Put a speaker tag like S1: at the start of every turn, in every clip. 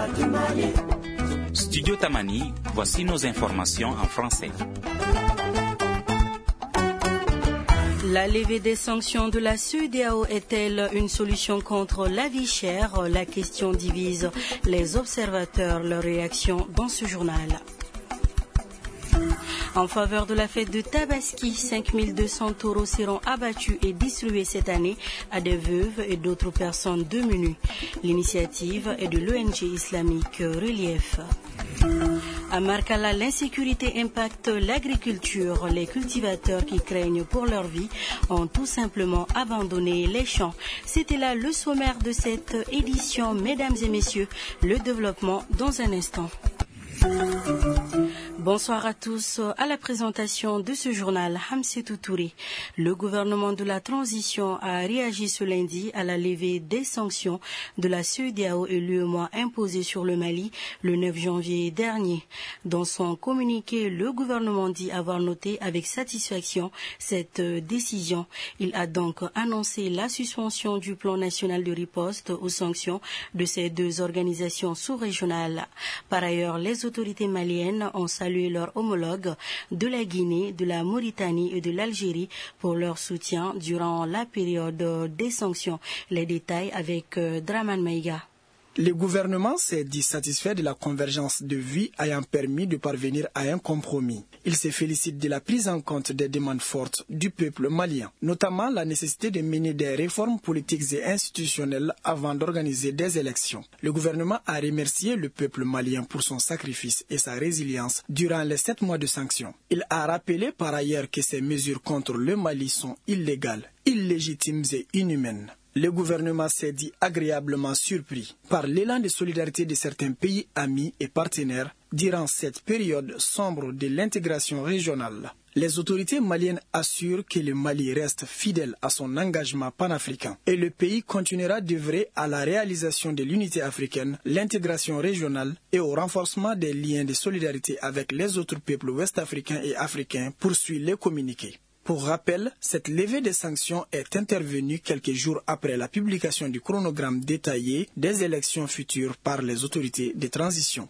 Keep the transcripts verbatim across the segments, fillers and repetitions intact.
S1: Studio Tamani, voici nos informations en français.
S2: La levée des sanctions de la C E D E A O est-elle une solution contre la vie chère? La question divise les observateurs. Leur réaction dans ce journal. En faveur de la fête de Tabaski, cinq mille deux cents taureaux seront abattus et distribués cette année à des veuves et d'autres personnes démunies. L'initiative est de l'O N G islamique Relief. À Markala, l'insécurité impacte l'agriculture. Les cultivateurs qui craignent pour leur vie ont tout simplement abandonné les champs. C'était là le sommaire de cette édition. Mesdames et messieurs, le développement dans un instant. Bonsoir à tous. À la présentation de ce journal, Hamsetou Touré. Le gouvernement de la transition a réagi ce lundi à la levée des sanctions de la C E D E A O et l'U E M O A imposées sur le Mali le neuf janvier dernier. Dans son communiqué, le gouvernement dit avoir noté avec satisfaction cette décision. Il a donc annoncé la suspension du plan national de riposte aux sanctions de ces deux organisations sous-régionales. Par ailleurs, les autorités maliennes ont salué leurs homologues de la Guinée, de la Mauritanie et de l'Algérie pour leur soutien durant la période des sanctions. Les détails avec Draman Maïga.
S3: Le gouvernement s'est dit satisfait de la convergence de vues ayant permis de parvenir à un compromis. Il se félicite de la prise en compte des demandes fortes du peuple malien, notamment la nécessité de mener des réformes politiques et institutionnelles avant d'organiser des élections. Le gouvernement a remercié le peuple malien pour son sacrifice et sa résilience durant les sept mois de sanctions. Il a rappelé par ailleurs que ces mesures contre le Mali sont illégales, illégitimes et inhumaines. Le gouvernement s'est dit agréablement surpris par l'élan de solidarité de certains pays amis et partenaires durant cette période sombre de l'intégration régionale. Les autorités maliennes assurent que le Mali reste fidèle à son engagement panafricain et le pays continuera d'œuvrer à la réalisation de l'unité africaine, l'intégration régionale et au renforcement des liens de solidarité avec les autres peuples ouest-africains et africains, poursuit le communiqué. Pour rappel, cette levée des sanctions est intervenue quelques jours après la publication du chronogramme détaillé des élections futures par les autorités de transition.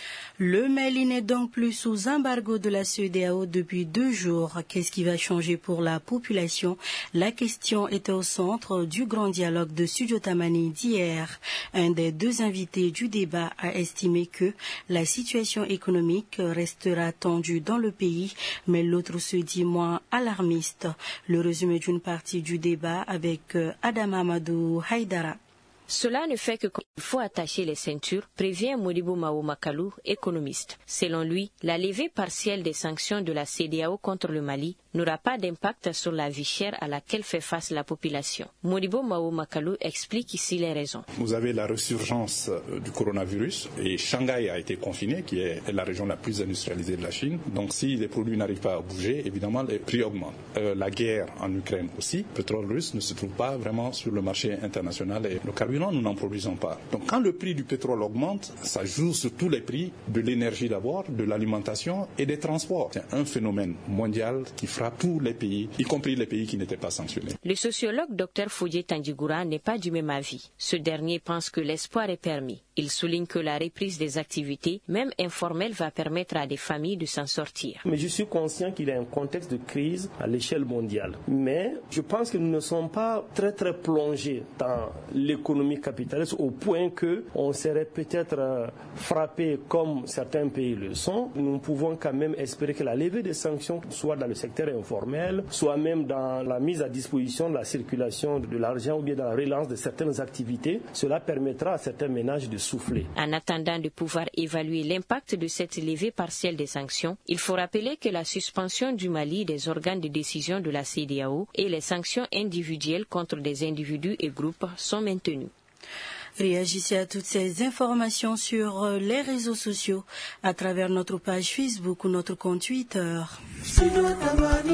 S2: Le Mali n'est donc plus sous embargo de la C E D E A O depuis deux jours. Qu'est-ce qui va changer pour la population? La question était au centre du grand dialogue de Studio Tamani d'hier. Un des deux invités du débat a estimé que la situation économique restera tendue dans le pays, mais l'autre se dit moins alarmiste. Le résumé d'une partie du débat avec Adam Amadou Haïdara.
S4: Cela ne fait que il faut attacher les ceintures, prévient Modibo Mao Makalou, économiste. Selon lui, la levée partielle des sanctions de la C E D E A O contre le Mali n'aura pas d'impact sur la vie chère à laquelle fait face la population. Modibo Mao Makalou explique ici les raisons.
S5: Vous avez la résurgence du coronavirus et Shanghai a été confiné, qui est la région la plus industrialisée de la Chine. Donc si les produits n'arrivent pas à bouger, évidemment les prix augmentent. Euh, la guerre en Ukraine aussi, le pétrole russe ne se trouve pas vraiment sur le marché international et le carburant, nous n'en produisons pas. Donc quand le prix du pétrole augmente, ça joue sur tous les prix de l'énergie d'abord, de l'alimentation et des transports. C'est un phénomène mondial qui frappe tous les pays, y compris les pays qui n'étaient pas sanctionnés.
S4: Le sociologue Dr Foudié Tandjigoura n'est pas du même avis. Ce dernier pense que l'espoir est permis. Il souligne que la reprise des activités, même informelles, va permettre à des familles de s'en sortir.
S6: Mais je suis conscient qu'il y a un contexte de crise à l'échelle mondiale. Mais je pense que nous ne sommes pas très très plongés dans l'économie capitaliste au point qu'on serait peut-être frappé comme certains pays le sont. Nous pouvons quand même espérer que la levée des sanctions soit dans le secteur informel, soit même dans la mise à disposition de la circulation de l'argent ou bien dans la relance de certaines activités. Cela permettra à certains ménages de souffler.
S4: En attendant de pouvoir évaluer l'impact de cette levée partielle des sanctions, il faut rappeler que la suspension du Mali des organes de décision de la C E D E A O et les sanctions individuelles contre des individus et groupes sont maintenues.
S2: Réagissez à toutes ces informations sur les réseaux sociaux à travers notre page Facebook ou notre compte Twitter.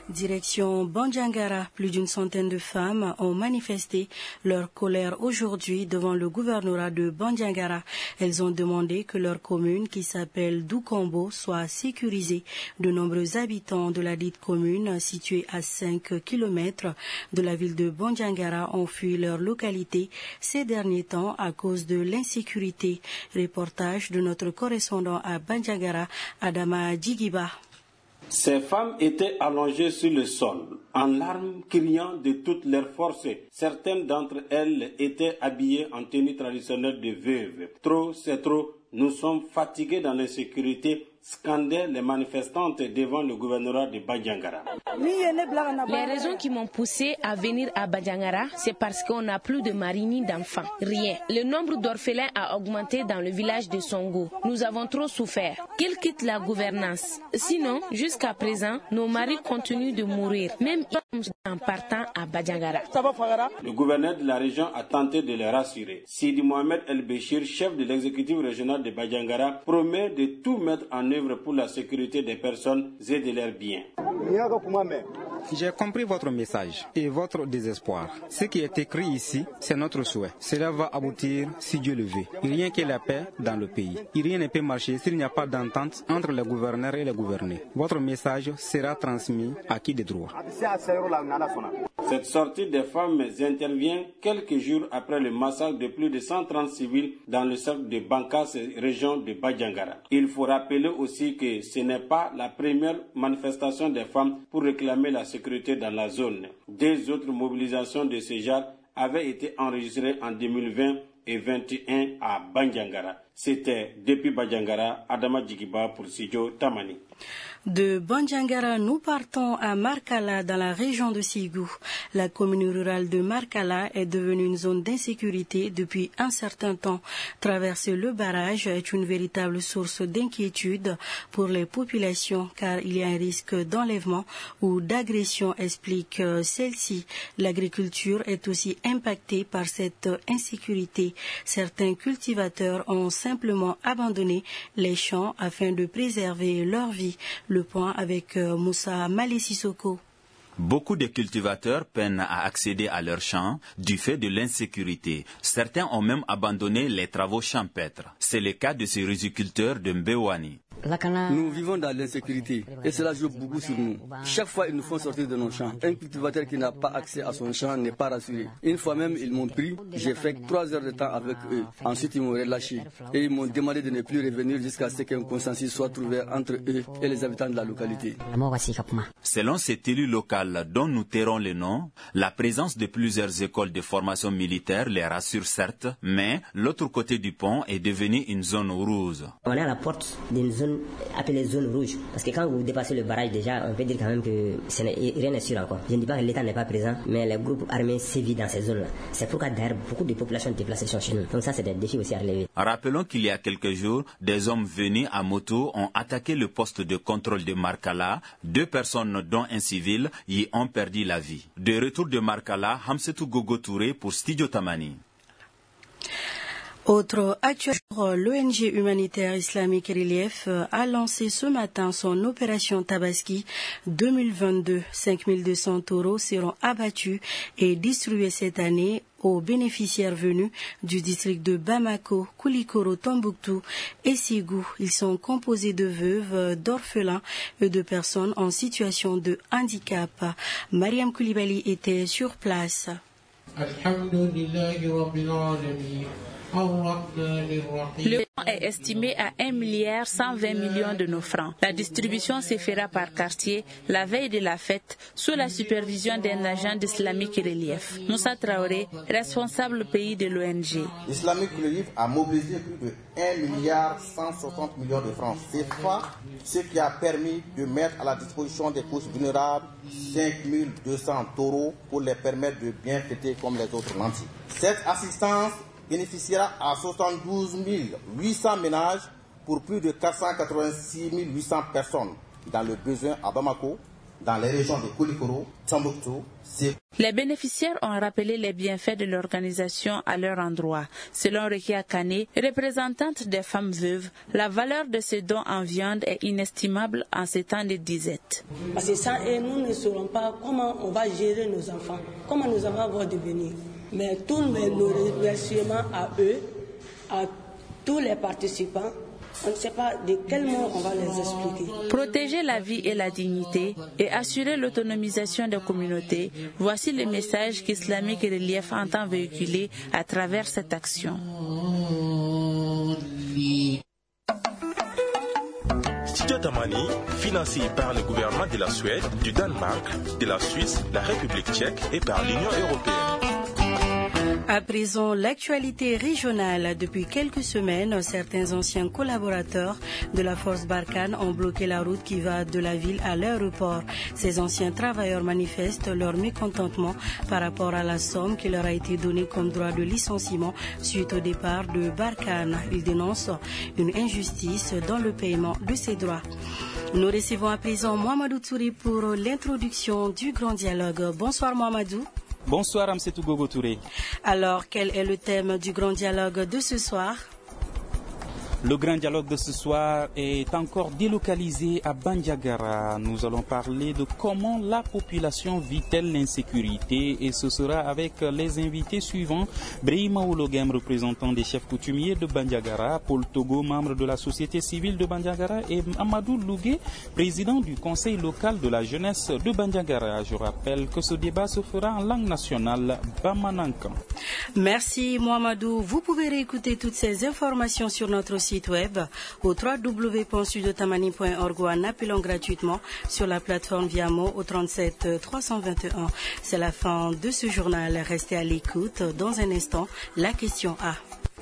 S2: Direction Bandiangara, plus d'une centaine de femmes ont manifesté leur colère aujourd'hui devant le gouvernorat de Bandiangara. Elles ont demandé que leur commune, qui s'appelle Doukombo, soit sécurisée. De nombreux habitants de la dite commune, située à cinq kilomètres de la ville de Bandiangara, ont fui leur localité ces derniers temps à cause de l'insécurité. Reportage de notre correspondant à Bandiangara, Adama Djigiba.
S7: Ces femmes étaient allongées sur le sol, en larmes, criant de toutes leurs forces. Certaines d'entre elles étaient habillées en tenue traditionnelle de veuve. Trop, c'est trop, nous sommes fatigués dans l'insécurité, scandaient les manifestantes devant le gouvernorat de Bandiangara.
S8: Les raisons qui m'ont poussé à venir à Bandiangara, c'est parce qu'on n'a plus de maris ni d'enfants. Rien. Le nombre d'orphelins a augmenté dans le village de Songo. Nous avons trop souffert. Qu'ils quittent la gouvernance. Sinon, jusqu'à présent, nos maris continuent de mourir, même en partant à Bandiangara.
S7: Le gouverneur de la région a tenté de les rassurer. Sidi Mohamed El Béchir, chef de l'exécutif régional de Bandiangara, promet de tout mettre en œuvre pour la sécurité des personnes et de leurs biens.
S9: J'ai compris votre message et votre désespoir. Ce qui est écrit ici, c'est notre souhait. Cela va aboutir si Dieu le veut. Rien que la paix dans le pays. Rien ne peut marcher s'il n'y a pas d'entente entre les gouverneurs et les gouvernés. Votre message sera transmis à qui de droit.
S7: Cette sortie des femmes intervient quelques jours après le massacre de plus de cent trente civils dans le cercle de Bankas, région de Bandiangara. Il faut rappeler aussi que ce n'est pas la première manifestation des femmes pour réclamer la sécurité dans la zone. Deux autres mobilisations de ce genre avaient été enregistrées en deux mille vingt et deux mille vingt et un à Bandiangara. C'était depuis Bandiangara, Adama Djigiba pour Studio Tamani.
S2: De Bandiangara, nous partons à Markala dans la région de Ségou. La commune rurale de Markala est devenue une zone d'insécurité depuis un certain temps. Traverser le barrage est une véritable source d'inquiétude pour les populations car il y a un risque d'enlèvement ou d'agression, explique celle-ci. L'agriculture est aussi impactée par cette insécurité. Certains cultivateurs ont simplement abandonné les champs afin de préserver leur vie. Le point avec Moussa Malé-Sissoko.
S1: Beaucoup de cultivateurs peinent à accéder à leurs champs du fait de l'insécurité. Certains ont même abandonné les travaux champêtres. C'est le cas de ces riziculteurs de Mbewani.
S10: Nous vivons dans l'insécurité et cela joue beaucoup sur nous. Chaque fois, ils nous font sortir de nos champs. Un cultivateur qui n'a pas accès à son champ n'est pas rassuré. Une fois même, ils m'ont pris. J'ai fait trois heures de temps avec eux. Ensuite, ils m'ont relâché et ils m'ont demandé de ne plus revenir jusqu'à ce qu'un consensus soit trouvé entre eux et les habitants de la localité.
S1: Selon cet élu local dont nous tairons le nom, la présence de plusieurs écoles de formation militaire les rassure certes, mais l'autre côté du pont est devenu une zone rouge.
S11: On est à la porte d'une zone appelée zone rouge. Parce que quand vous dépassez le barrage déjà, on peut dire quand même que rien n'est sûr encore. Je ne dis pas que l'État n'est pas présent, mais les groupes armés sévissent dans ces zones-là. C'est pourquoi d'ailleurs beaucoup de populations déplacées sont chez nous. Donc ça, c'est des défis aussi à relever.
S1: Rappelons qu'il y a quelques jours, des hommes venus à moto ont attaqué le poste de contrôle de Markala. Deux personnes, dont un civil, y ont perdu la vie. De retour de Markala, Hamsetou Gogo Touré pour Studio Tamani.
S2: Autre actualité, l'O N G humanitaire islamique Relief a lancé ce matin son opération Tabaski deux mille vingt-deux. cinq mille deux cents taureaux seront abattus et distribués cette année aux bénéficiaires venus du district de Bamako, Koulikoro, Tombouctou et Ségou. Ils sont composés de veuves, d'orphelins et de personnes en situation de handicap. Mariam Koulibaly était sur place.
S12: Le fonds est estimé à un milliard cent vingt millions de nos francs. La distribution se fera par quartier la veille de la fête sous la supervision d'un agent d'Islamic Relief. Moussa Traoré, responsable pays de l'O N G.
S13: Islamic Relief a mobilisé plus de un milliard cent soixante millions de francs C F A, ce qui a permis de mettre à la disposition des couches vulnérables cinq mille deux cents taureaux pour les permettre de bien fêter comme les autres nantis. Cette assistance bénéficiera à soixante-douze mille huit cents ménages pour plus de quatre cent quatre-vingt-six mille huit cents personnes dans le besoin à Bamako, dans les régions de Koulikoro, Tombouctou, Sékou.
S12: Les bénéficiaires ont rappelé les bienfaits de l'organisation à leur endroit. Selon Rekia Kane, représentante des femmes veuves, la valeur de ces dons en viande est inestimable en ces temps de disette.
S14: Parce que sans eux, nous ne saurons pas comment on va gérer nos enfants, comment nos enfants vont devenir. Mais tous nos remerciements à eux, à tous les participants, on ne sait pas de quel mot on va les expliquer.
S12: Protéger la vie et la dignité et assurer l'autonomisation des communautés, voici le message qu'Islamic Relief entend véhiculer à travers cette action.
S15: Studio Tamani, financé par le gouvernement de la Suède, du Danemark, de la Suisse, la République tchèque et par l'Union européenne.
S2: À présent, l'actualité régionale. Depuis quelques semaines, certains anciens collaborateurs de la force Barkhane ont bloqué la route qui va de la ville à l'aéroport. Ces anciens travailleurs manifestent leur mécontentement par rapport à la somme qui leur a été donnée comme droit de licenciement suite au départ de Barkhane. Ils dénoncent une injustice dans le paiement de ces droits. Nous recevons à présent Mohamedou Touré pour l'introduction du grand dialogue. Bonsoir Mohamedou.
S16: Bonsoir Amsetou Gogo Touré.
S2: Alors, quel est le thème du grand dialogue de ce soir?
S16: Le grand dialogue de ce soir est encore délocalisé à Bandiagara. Nous allons parler de comment la population vit-elle l'insécurité et ce sera avec les invités suivants. Brahima Oulogem, représentant des chefs coutumiers de Bandiagara, Paul Togo, membre de la société civile de Bandiagara et Amadou Lougué, président du conseil local de la jeunesse de Bandiagara. Je rappelle que ce débat se fera en langue nationale Bamanankan.
S2: Merci Mohamedou. Vous pouvez réécouter toutes ces informations sur notre site web au w w w point studio tamani point org ou en appelant gratuitement sur la plateforme Viamo au trente-sept trois cent vingt et un. C'est la fin de ce journal. Restez à l'écoute. Dans un instant, la question A.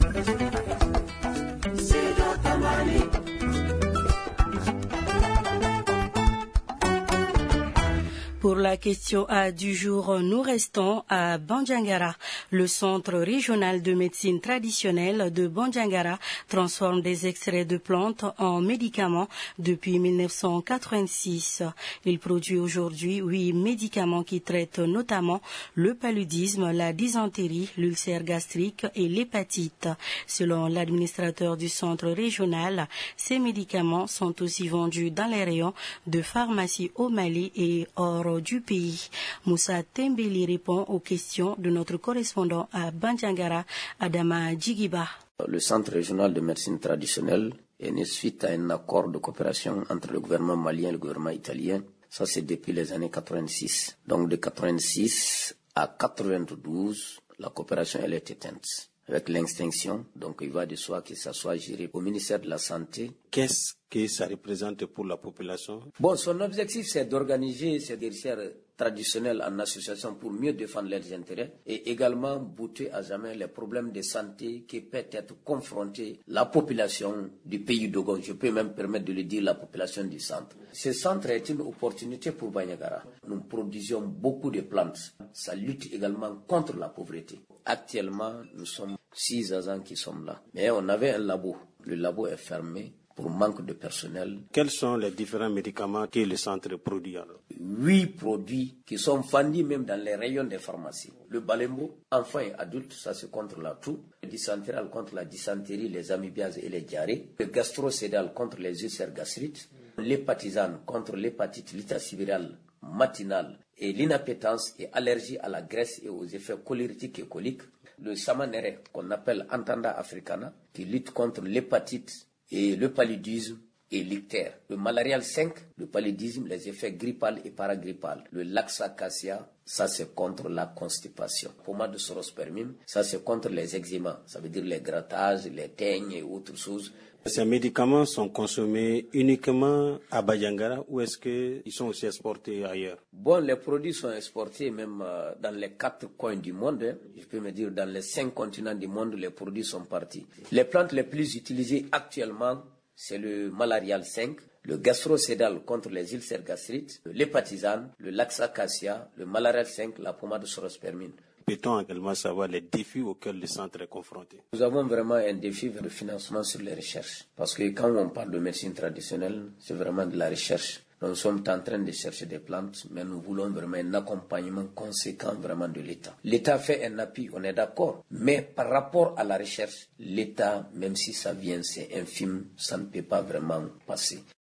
S2: Pour la question A du jour, nous restons à Bandiagara. Le centre régional de médecine traditionnelle de Bandiagara transforme des extraits de plantes en médicaments depuis mille neuf cent quatre-vingt-six. Il produit aujourd'hui huit médicaments qui traitent notamment le paludisme, la dysenterie, l'ulcère gastrique et l'hépatite. Selon l'administrateur du centre régional, ces médicaments sont aussi vendus dans les rayons de pharmacie au Mali et hors du pays. Moussa Tembeli répond aux questions de notre correspondant à Bandiagara, Adama Djigiba.
S17: Le centre régional de médecine traditionnelle est né suite à un accord de coopération entre le gouvernement malien et le gouvernement italien. Ça, c'est depuis les années quatre-vingt-six. Donc, de quatre-vingt-six à quatre-vingt-douze, la coopération, elle est éteinte. Avec l'extinction, donc il va de soi que ça soit géré au ministère de la Santé.
S7: Qu'est-ce que ça représente pour la population?
S17: Bon, son objectif, c'est d'organiser ces tertiaires traditionnels en association pour mieux défendre leurs intérêts et également bouter à jamais les problèmes de santé qui peut être confrontée la population du pays d'Ogon. Je peux même permettre de le dire, la population du centre. Ce centre est une opportunité pour Bandiagara. Nous produisons beaucoup de plantes. Ça lutte également contre la pauvreté. Actuellement, nous sommes six agents qui sommes là. Mais on avait un labo. Le labo est fermé pour manque de personnel.
S7: Quels sont les différents médicaments que le centre produit alors?
S17: Huit produits qui sont vendus même dans les rayons des pharmacies. Le balembo, enfants et adultes, ça c'est contre la toux. Le dysentéral contre la dysentérie, les amibiases et les diarrhées. Le gastrocédal contre les ulcères gastriques. L'hépatisane contre l'hépatite lithasibirale matinale et l'inappétence et allergie à la graisse et aux effets cholérétiques et coliques. Le samanéré qu'on appelle Antanda africana qui lutte contre l'hépatite et le paludisme et l'ictère. Le malarial cinq, le paludisme, les effets grippal et paragrippal. Le laxacacia, ça c'est contre la constipation. Pommade de sorospermine, ça c'est contre les eczémas, ça veut dire les grattages, les teignes et autres choses.
S7: Ces médicaments sont consommés uniquement à Bandiagara ou est-ce qu'ils sont aussi exportés ailleurs?
S17: Bon, les produits sont exportés même euh, dans les quatre coins du monde. Hein. Je peux me dire dans les cinq continents du monde, les produits sont partis. Les plantes les plus utilisées actuellement, c'est le malarial cinq, le gastrocédal contre les ulcères gastriques, l'hépatisane, le laxacacia, le malarial cinq, la pommade de sorospermine.
S7: Peut-on également savoir les défis auxquels le centre est confronté?
S17: Nous avons vraiment un défi de financement sur les recherches. Parce que quand on parle de médecine traditionnelle, c'est vraiment de la recherche. Nous sommes en train de chercher des plantes, mais nous voulons vraiment un accompagnement conséquent vraiment de l'État. L'État fait un appui, on est d'accord, mais par rapport à la recherche, l'État, même si ça vient, c'est infime, ça ne peut pas vraiment passer.